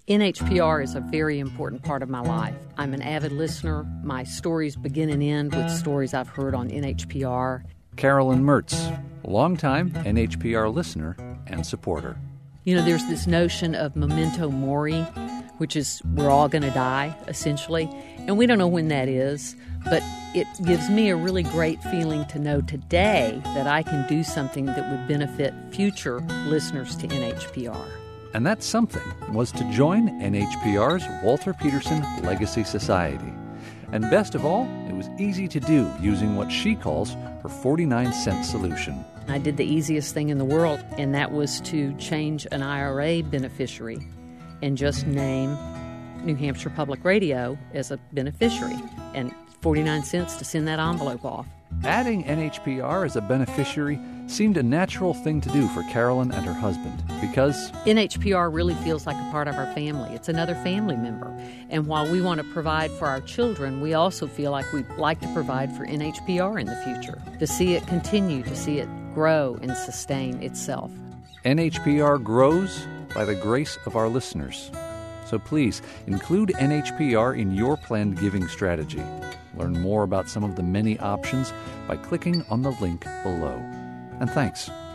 NHPR is a very important part of my life. I'm an avid listener. My stories begin and end with stories I've heard on NHPR. Carolyn Mertz, longtime NHPR listener and supporter. You know, there's this notion of memento mori, which is we're all going to die, essentially. And we don't know when that is, but it gives me a really great feeling to know today that I can do something that would benefit future listeners to NHPR. And that something was to join NHPR's Walter Peterson Legacy Society. And best of all, it was easy to do using what she calls her 49-cent solution. I did the easiest thing in the world, and that was to change an IRA beneficiary and just name New Hampshire Public Radio as a beneficiary, and 49 cents to send that envelope off. Adding NHPR as a beneficiary seemed a natural thing to do for Carolyn and her husband because NHPR really feels like a part of our family. It's another family member. And while we want to provide for our children, we also feel like we'd like to provide for NHPR in the future, to see it continue, to see it grow and sustain itself. NHPR grows by the grace of our listeners. So please include NHPR in your planned giving strategy. Learn more about some of the many options by clicking on the link below. And thanks